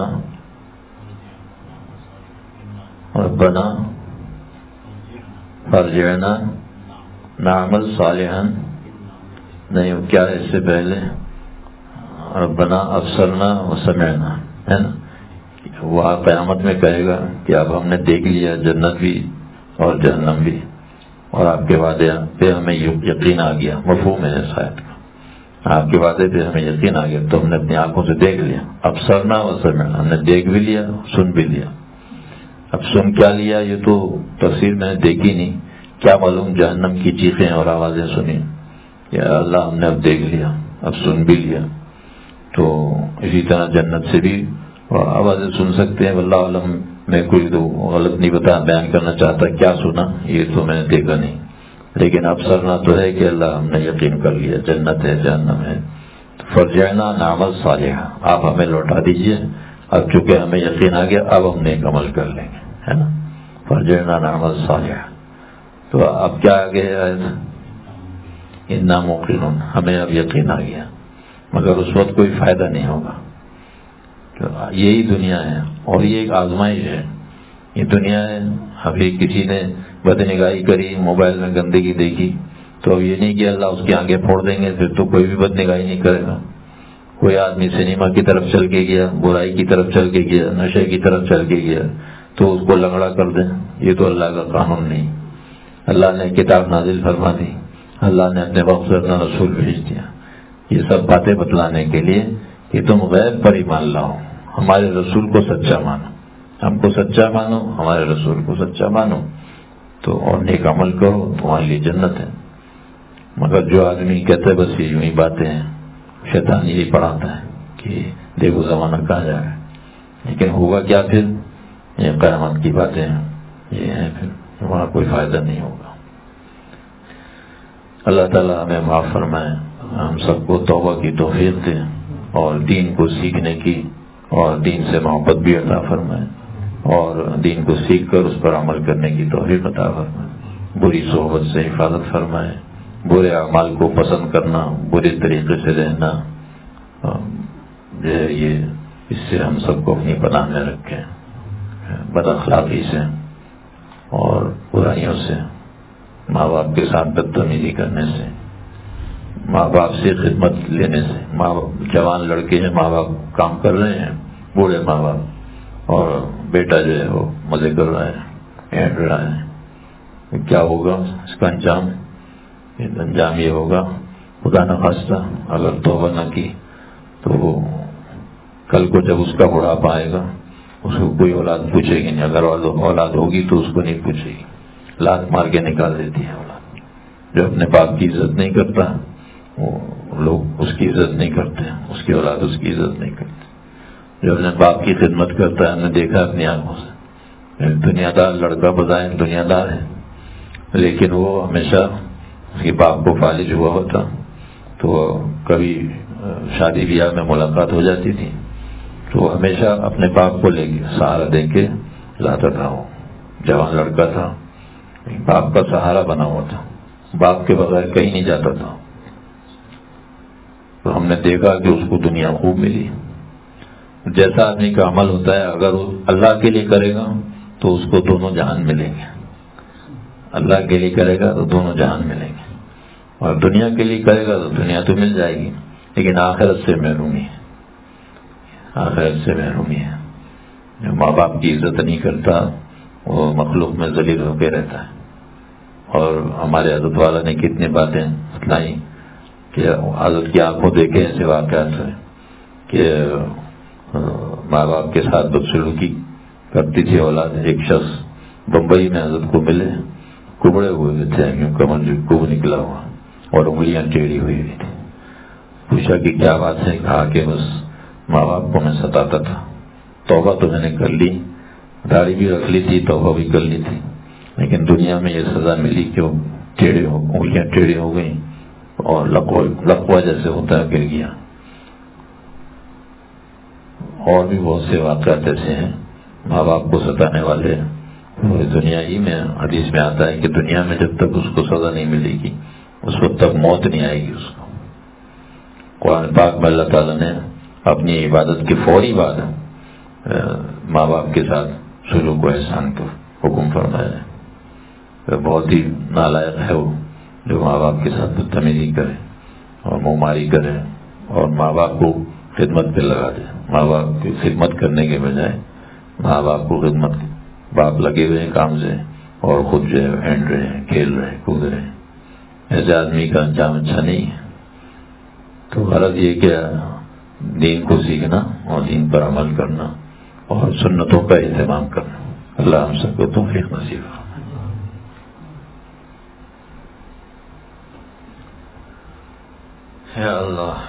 فرجعنا نعمل صالحا، نہیں کیا ہے اس سے پہلے ربنا ابصرنا وسمعنا، ہے نا۔ وہ قیامت میں کہے گا کہ اب ہم نے دیکھ لیا جنت بھی اور جہنم بھی، اور آپ کے وعدے پہ ہمیں یقین آ گیا، مفہوم ہے شاید آپ کے وعدے پہ ہمیں یقین آ گیا تو ہم نے اپنی آنکھوں سے دیکھ لیا۔ ابصرنا وسمعنا، ہم نے دیکھ بھی لیا، سن بھی لیا۔ اب سن کیا لیا یہ تو تفسیر میں نے دیکھی نہیں، کیا معلوم جہنم کی چیخیں اور آوازیں سنی، یا اللہ ہم نے اب دیکھ لیا، اب سن بھی لیا۔ تو اسی طرح جنت سے بھی آوازیں سن سکتے ہیں، واللہ عالم میں کوئی تو غلط نہیں بیان کرنا چاہتا کیا سنا، یہ تو میں نے دیکھا نہیں، لیکن ابصرنا تو ہے کہ اللہ ہم نے یقین کر لیا جنت ہے جہنم ہے۔ فرجعنا نعمل صالحا، آپ ہمیں لوٹا دیجئے، اب چونکہ ہمیں یقین آ گیا اب ہم نیک عمل کر لیں گے، ہے نا۔ فرجعنا نعمل صالحا، تو اب کیا آگے ہے؟ انا موقنون، ہمیں اب یقین آ گیا، مگر اس وقت کوئی فائدہ نہیں ہوگا۔ یہی دنیا ہے اور یہ ایک آزمائش ہے، یہ دنیا ہے۔ ابھی کسی نے بدنگاہی کری، موبائل میں گندگی دیکھی، تو اب یہ نہیں کہ اللہ اس کی آنکھیں پھوڑ دیں گے، پھر تو کوئی بھی بدنگاہی نہیں کرے گا۔ کوئی آدمی سنیما کی طرف چل کے گیا، برائی کی طرف چل کے گیا، نشے کی طرف چل کے گیا، تو اس کو لنگڑا کر دیں، یہ تو اللہ کا قانون نہیں۔ اللہ نے کتاب نازل فرما دی، اللہ نے اپنے وقت سے رسول بھیج دیا، یہ سب باتیں بتلانے کے لیے کہ تم غیب پر ایمان لاؤ، ہمارے رسول کو سچا مانو، ہم کو سچا مانو، ہمارے رسول کو سچا مانو، تو اور نیک عمل کرو، تمہارے لیے جنت ہے۔ مگر جو آدمی کہتا ہے بس یہ یوں ہی باتیں ہیں، شیطان یہی پڑھاتا ہے کہ دیکھو زمانہ کہاں جا رہا ہے، لیکن ہوگا کیا پھر؟ یہ قیامت کی باتیں یہ ہیں، پھر وہاں کوئی فائدہ نہیں ہوگا۔ اللہ تعالیٰ ہمیں معاف فرمائے، ہم سب کو توبہ کی توفیق دے اور دین کو سیکھنے کی اور دین سے محبت بھی عطا فرمائے اور دین کو سیکھ کر اس پر عمل کرنے کی توفیق عطا فرمائے، بری صحبت سے حفاظت فرمائے، برے اعمال کو پسند کرنا، برے طریقے سے رہنا جو ہے یہ اس سے ہم سب کو اپنی پناہ میں رکھیں، بد اخلاقی سے اور برائیوں سے، ماں باپ کے ساتھ بدتمیزی کرنے سے، ماں باپ سے خدمت لینے سے، جوان لڑکے ہیں، ماں باپ کام کر رہے ہیں، بوڑھے ماں باپ، اور بیٹا جو ہے وہ مزے کر رہا ہے، اینٹ رہا ہے، کیا ہوگا اس کا انجام؟ انجام یہ ہوگا خدا نخواستہ اگر توبہ نہ کی تو کل کو جب اس کا بڑھاپا آئے گا اس کو کوئی اولاد پوچھے گی نہیں، اگر اولاد ہوگی تو اس کو نہیں پوچھے گی، لات مار کے نکال دیتی ہے اولاد۔ جو اپنے باپ کی عزت نہیں کرتا وہ لوگ اس کی عزت نہیں کرتے، اس کی اولاد اس کی عزت نہیں کرتی۔ جو اپنے باپ کی خدمت کرتا ہے، ہم نے دیکھا اپنی آنکھوں سے، دنیا دار لڑکا بظاہر دنیا دار ہے لیکن وہ ہمیشہ اس کے باپ کو فالج ہوا ہوتا تو کبھی شادی بیاہ میں ملاقات ہو جاتی تھی تو وہ ہمیشہ اپنے باپ کو لے کے سہارا دے کے لاتا تھا، وہ جوان لڑکا تھا، باپ کا سہارا بنا ہوا تھا، باپ کے بغیر کہیں نہیں جاتا تھا۔ تو ہم نے دیکھا کہ اس کو دنیا خوب ملی۔ جیسا آدمی کا عمل ہوتا ہے، اگر وہ اللہ کے لیے کرے گا تو اس کو دونوں جہان ملیں گے، اللہ کے لیے کرے گا تو دونوں جہان ملیں گے، اور دنیا کے لیے کرے گا تو دنیا تو مل جائے گی لیکن آخرت سے محرومی ہے، آخرت سے محرومی ہے۔ جو ماں باپ کی عزت نہیں کرتا وہ مخلوق میں ذلیل ہو کے رہتا ہے۔ اور ہمارے حضرت والا نے کتنی باتیں بتلائیں کہ حضرت کی آنکھوں دیکھے ایسے واقعات ہیں کہ ماں باپ کے ساتھ بدسلوکی کرتی تھی اولاد۔ ایک شخص بمبئی میں حضرت کو ملے، کبڑے ہوئے تھے، کمر کو نکلا ہوا اور انگلیاں ٹیڑھی ہوئی تھی۔ پوچھا کہ کیا بات ہے؟ کہا کہ بس ماں باپ کو میں ستاتا تھا، توبہ تو میں نے کر لی، داڑھی بھی رکھ لی تھی، توبہ بھی کر لی تھی، لیکن دنیا میں یہ سزا ملی کہ وہ انگلیاں ٹیڑھی ہو گئیں اور لقوہ جیسے ہوتا ہے گر گیا۔ اور بھی بہت سے واقعات ایسے ہیں ماں باپ کو ستانے والے پوری دنیا ہی میں۔ حدیث میں آتا ہے کہ دنیا میں جب تک اس کو سزا نہیں ملے گی اس وقت تک موت نہیں آئے گی اس کو۔ قرآن پاک میں اللہ تعالیٰ نے اپنی عبادت کے فوری بعد ماں باپ کے ساتھ سلوک و احسان کا حکم فرمایا ہے۔ بہت ہی نالائق ہے وہ جو ماں باپ کے ساتھ بدتمیزی کرے اور منہ ماری کرے اور ماں باپ کو خدمت پہ لگا دے۔ ماں باپ کی خدمت کرنے کے بجائے ماں باپ کو خدمت، باپ لگے ہوئے ہیں کام سے اور خود جو ہے ہینڈ رہے ہیں، کھیل رہے ہیں، کود رہے ہیں، ایسے آدمی کا انجام اچھا نہیں ہے۔ تو غرض یہ کہ دین کو سیکھنا اور دین پر عمل کرنا اور سنتوں کا اہتمام کرنا۔ اللہ ہم سب کو توفیق نصیب فرمائے۔ یا اللہ۔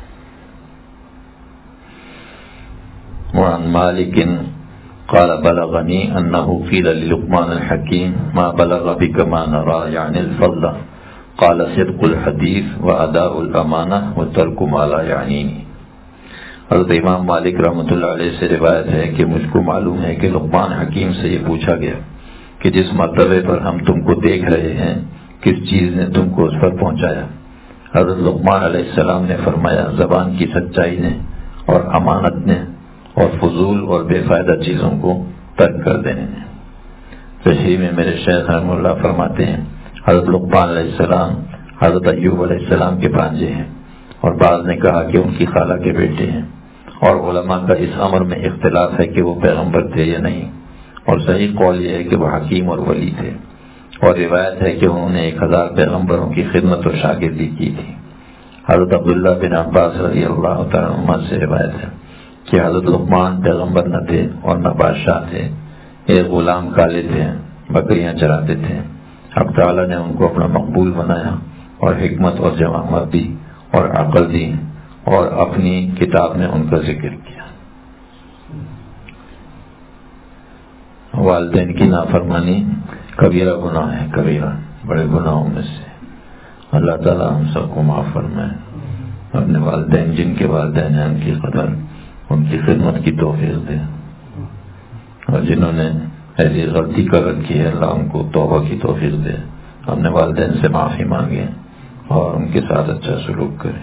وعن مالک قال بلغني أنه قيل للقمان الحكيم ما بلغ بك ما نرى يعني الفضل قال صدق الحديث وأداء الأمانة وترك ما لا يعنيني۔ حضرت امام مالک رحمۃ اللہ علیہ سے روایت ہے کہ مجھ کو معلوم ہے کہ لقمان حکیم سے یہ پوچھا گیا کہ جس مرتبے پر ہم تم کو دیکھ رہے ہیں کس چیز نے تم کو اس پر پہنچایا؟ حضرت لقمان علیہ السلام نے فرمایا زبان کی سچائی نے اور امانت نے اور فضول اور بے فائدہ چیزوں کو ترک کر دینے نے۔ تشریح میں میرے شیخ رحمہ اللہ فرماتے ہیں حضرت لقمان علیہ السلام حضرت ایوب علیہ السلام کے بھانجے ہیں، اور بعض نے کہا کہ ان کی خالہ کے بیٹے ہیں، اور علماء کا اس امر میں اختلاف ہے کہ وہ پیغمبر تھے یا نہیں، اور صحیح قول یہ ہے کہ وہ حکیم اور ولی تھے، اور روایت ہے کہ انہوں نے 1000 پیغمبروں کی خدمت اور شاگردی کی تھی۔ حضرت عبداللہ بن عباس رضی اللہ تعالیٰ عنہ سے روایت ہے کہ حضرت لقمان پیغمبر نہ تھے اور نہ بادشاہ تھے، ایک غلام کالے تھے، بکریاں چراتے تھے۔ اب تعالیٰ نے ان کو اپنا مقبول بنایا اور حکمت اور جوامت دی اور عقل دی اور اپنی کتاب میں ان کا ذکر کیا۔ والدین کی نافرمانی کبیرہ گناہ ہے، کبیرہ بڑے گناہوں میں سے۔ اللہ تعالیٰ ہم سب کو معاف فرمائے، اپنے والدین جن کے والدین ہیں ان کی قدر، ان کی خدمت کی توفیق دے، اور جنہوں نے ایسی غلطی کر رکھی ہے اللہ ان کو توبہ کی توفیق دے، اپنے والدین سے معافی مانگے اور ان کے ساتھ اچھا سلوک کریں۔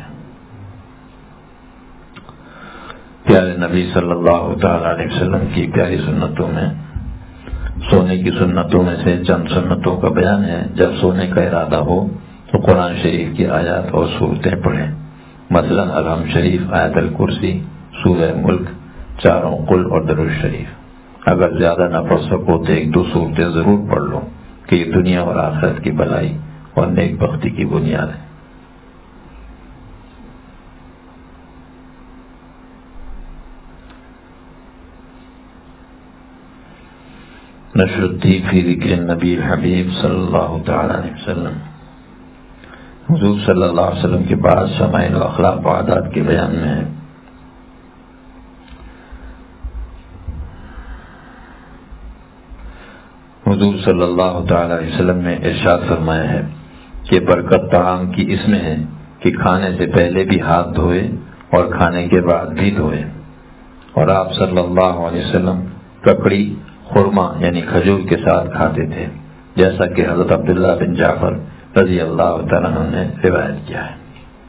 پیارے نبی صلی اللہ تعالی علیہ وسلم کی پیاری سنتوں میں سونے کی سنتوں میں سے چند سنتوں کا بیان ہے۔ جب سونے کا ارادہ ہو تو قرآن شریف کی آیات اور صورتیں پڑھیں، مثلا الحمد شریف، آیت الکرسی، سورہ ملک، چاروں قل اور درود شریف۔ اگر زیادہ نہ پڑھ سکو تو ایک دو صورتیں ضرور پڑھ لو کہ یہ دنیا اور آخرت کی بھلائی اور نیک بختی کی بنیاد ہے۔ نشر الدین فی ذکر النبی الحبیب صلی اللہ تعالی علیہ وسلم۔ حضور صلی اللہ علیہ وسلم کے بعد شمائل و اخلاق و عادات کے بیان میں ہے۔ حضور صلی اللہ تعالی علیہ وسلم نے ارشاد فرمایا ہے کہ برکت طعام کی اس میں ہے کہ کھانے سے پہلے بھی ہاتھ دھوئے اور کھانے کے بعد بھی دھوئے۔ اور آپ صلی اللہ علیہ وسلم ککڑی خرما یعنی کھجور کے ساتھ کھاتے تھے، جیسا کہ حضرت عبداللہ بن جعفر رضی اللہ تعالیٰ عنہ نے روایت کیا ہے۔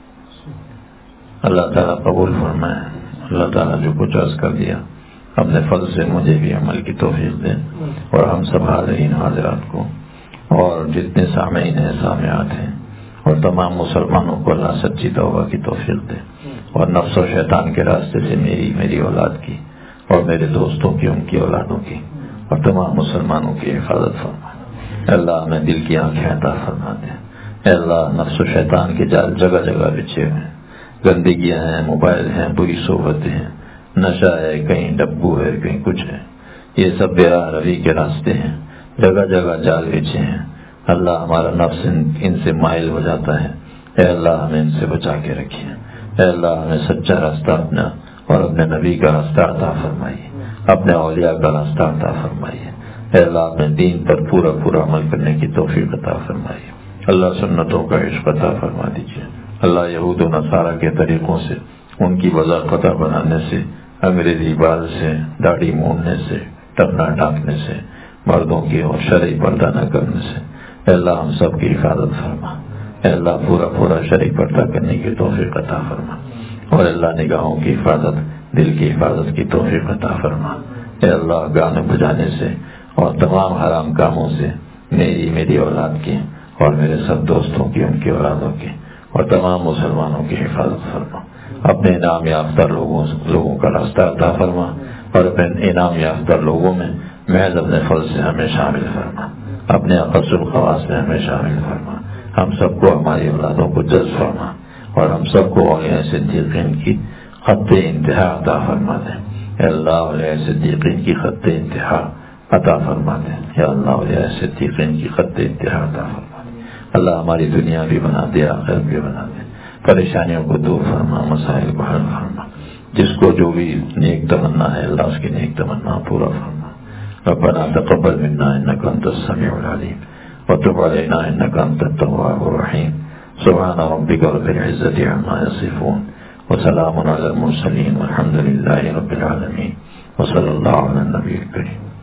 اللہ تعالیٰ قبول فرمائے۔ اللہ تعالیٰ جو کچھ عرض کر دیا اپنے فضل سے مجھے بھی عمل کی توفیق دے، اور ہم سب حاضرین حاضرات کو اور جتنے سامعین ہیں سامعات ہیں اور تمام مسلمانوں کو اللہ سچی توبہ کی توفیق دے، اور نفس و شیطان کے راستے سے میری اولاد کی اور میرے دوستوں کی، ان کی اولادوں کی اور تمام مسلمانوں کی حفاظت فرما۔ اے اللہ ہمیں دل کی آنکھیں عطا فرما دے۔ اے اللہ نفس و شیطان کے جال جگہ جگہ بچھے ہوئے ہیں، گندگیاں ہیں، موبائل ہیں، بری صحبتیں ہیں، نشہ ہے، کہیں ڈبو ہے، کہیں کچھ ہے، یہ سب بے راہ روی کے راستے ہیں، جگہ جگہ جال بچھے ہیں۔ اللہ ہمارا نفس ان سے مائل ہو جاتا ہے، اے اللہ ہمیں ان سے بچا کے رکھیے۔ اے اللہ ہمیں سچا راستہ اپنا اور اپنے نبی کا راستہ عطا فرمائیے، اپنے اولیاء کا راستہ عطا فرمائیے۔ اے اللہ اپنے دین پر پورا عمل کرنے کی توفیق عطا فرمائیے۔ اللہ سنتوں کا عشق عطا فرما دیجیے۔ اللہ یہود و نصارہ کے طریقوں سے، ان کی وضع قطع بنانے سے، انگریزی بال سے، داڑھی مونڈنے سے، ٹکنا ڈھانکنے سے، مردوں کی اور شرعی پردہ نہ کرنے سے اے اللہ ہم سب کی حفاظت فرما۔ اے اللہ پورا شرعی پردہ کرنے کی توفیق عطا فرما، اور اللہ نگاہوں کی حفاظت، دل کی حفاظت کی توفیق عطا فرما۔ اے اللہ گانے بجانے سے اور تمام حرام کاموں سے میری اولاد کی اور میرے سب دوستوں کی، ان کی اولادوں کی اور تمام مسلمانوں کی حفاظت فرما۔ اپنے انعام یافتہ لوگوں کا راستہ عطا فرما، اور اپنے انعام یافتہ لوگوں میں محض اپنے فضل سے ہمیں شامل فرما، اپنے اقص الخواص میں ہمیں شامل فرما۔ ہم سب کو، ہماری اولادوں کو جذب فرما، اور ہم سب کو اولیاء صدیقین کی خط انتہا عطا فرما دیں۔ اے اللہ اولیاء صدیقین کی خط انتہا عطا فرما دیں۔ یا اللہ اولیاء صدیقین کی خط انتہا عطا فرما دیں۔ اللہ ہماری دنیا بھی بنا دے، آخرت بھی بنا دے، پریشانیوں کو دور فرما، مسائل کو حل فرما۔ جس کو جو بھی نیک تمنا ہے اللہ اس کی نیک تمنا پورا فرما۔ ربنا تقبل منا انك انت السميع العليم وتب علينا انك انت التواب الرحيم۔ سبحان ربك رب العزة عما يصفون وسلام على المرسلين والحمد لله رب العالمين، وصلى الله على النبي الكريم۔